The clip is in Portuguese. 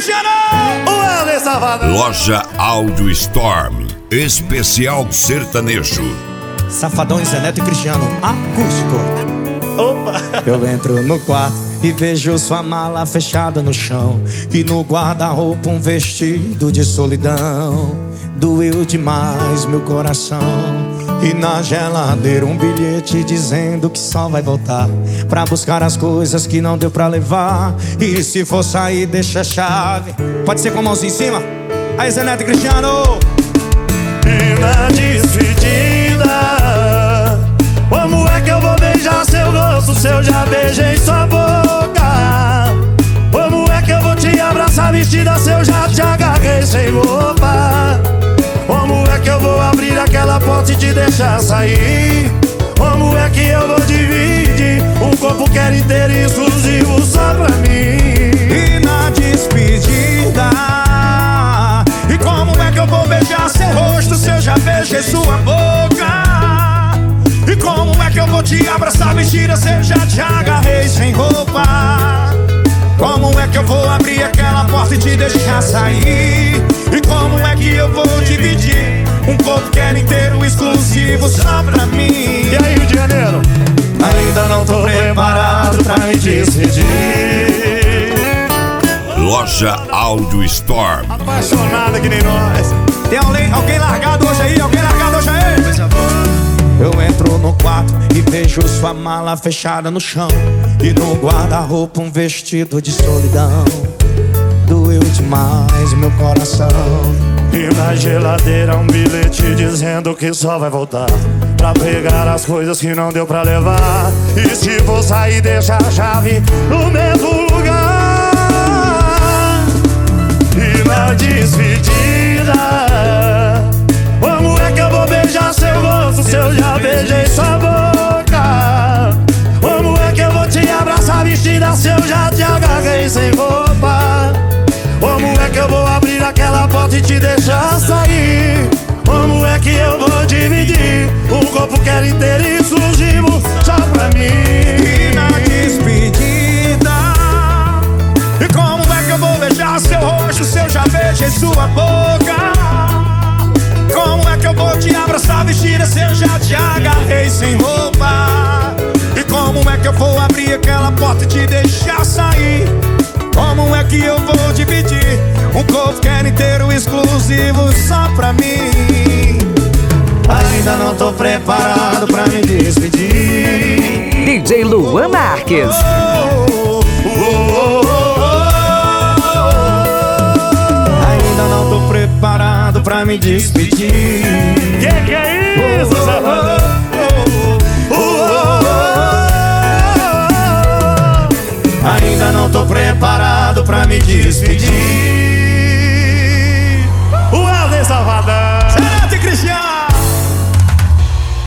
Cristiano! O Wesley Safadão. Loja Áudio Storm, especial sertanejo. Safadão, Zé Neto e Cristiano, acústico. Opa! Eu entro no quarto e vejo sua mala fechada no chão, e no guarda-roupa um vestido de solidão. Doeu demais meu coração. E na geladeira um bilhete dizendo que só vai voltar pra buscar as coisas que não deu pra levar. E se for sair, deixa a chave. Pode ser com a mãozinha em cima. Aí, Zé Neto e Cristiano. E na despedida, como é que eu vou beijar seu rosto se eu já beijei sua boca? Como é que eu vou te abraçar vestida se eu já te agarrei sem roupa? Como é que eu vou abrir aquela porta e te deixar sair? Como é que eu vou dividir um corpo que era inteiro e exclusivo só pra mim? E na despedida, e como é que eu vou beijar seu rosto se eu já beijei sua boca? E como é que eu vou te abraçar vestida se eu já te agarrei sem roupa? Como é que eu vou abrir aquela porta e te deixar sair? E como é que eu vou dividir um corpo que era inteiro exclusivo só pra mim? E aí, Rio de Janeiro? Ainda não tô preparado pra me despedir. Loja Áudio Storm. Apaixonada que nem nós. Tem alguém largado hoje aí? Alguém largado hoje aí? Eu entro no quarto e vejo sua mala fechada no chão, e no guarda-roupa um vestido de solidão. Doeu demais meu coração. E na geladeira um bilhete dizendo que só vai voltar pra pegar as coisas que não deu pra levar. E se for sair, deixa a chave no mesmo lugar. E na despedida, como é que eu vou beijar seu rosto se eu já beijei sua boca? Como é que eu vou te abraçar vestida se eu já te agarrei sem roupa? Como é que eu vou abrir aquela porta e te deixar sair? Como é que eu vou dividir um corpo que era inteiro e exclusivo só pra mim? E na despedida, e como é que eu vou beijar seu rosto se eu já beijei sua boca? Como é que eu vou te abraçar vestida se eu já te agarrei sem roupa? E como é que eu vou abrir aquela porta e te deixar sair? Como é que eu vou dividir um corpo que era inteiro exclusivo só pra mim? Ainda não tô preparado pra me despedir. DJ Luan Marques. Ainda não tô preparado pra me despedir. Que é isso, Safadão? Ainda não tô preparado pra me despedir.